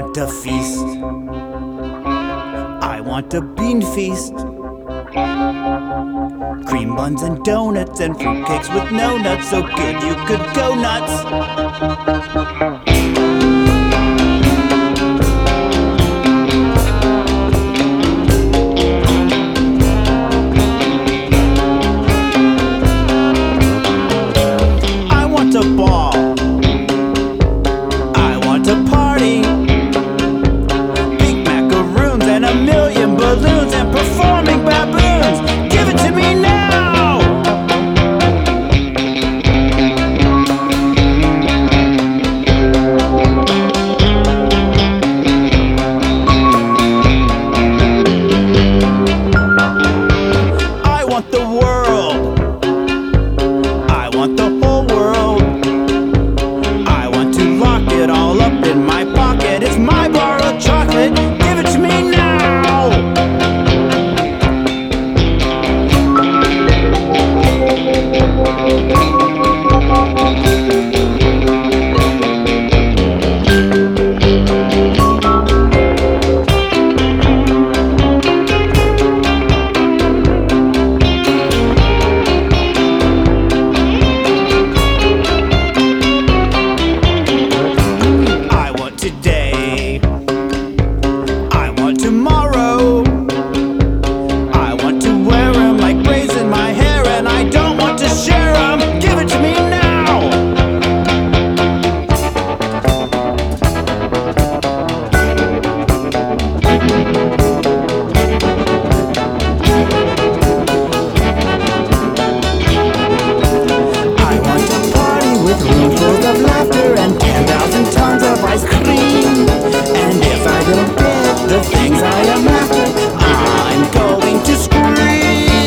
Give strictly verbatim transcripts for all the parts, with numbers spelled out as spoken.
want a feast. I want a bean feast. Cream buns and donuts and fruitcakes with no nuts, so good you could go nuts. I want a ball. I want a party. Pink macaroons and a million balloons and performing baboons. Give it to me now! I want the world. I want the whole world. I want to lock it all up in my pocket. It's my borrowed chocolate. Give it to me now! I want today. I want tomorrow. I want to wear 'em like braids in my hair, and I don't want to share 'em. Give it to me now! I want a party with roomfuls of laughter and ten thousand tons of ice cream. And if I don't get the things I am after, I'm going to scream.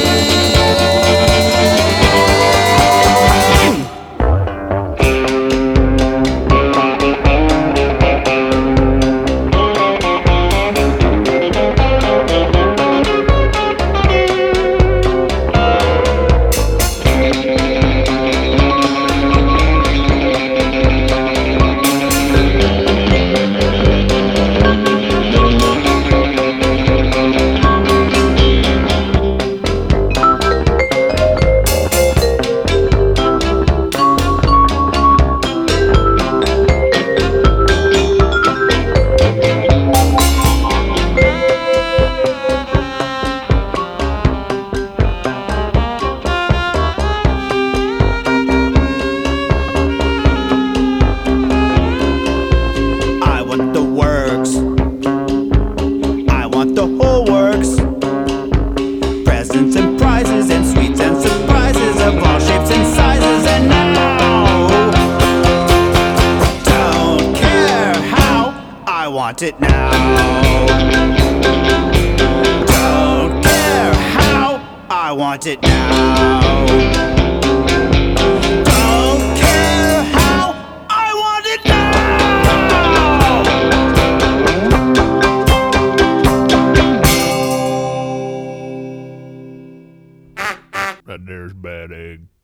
I want the works. I want the whole works. Presents and prizes and sweets and surprises of all shapes and sizes. And now, don't care how, I want it now. Don't care how, I want it now. Don't care how, I want it now! That there's bad egg.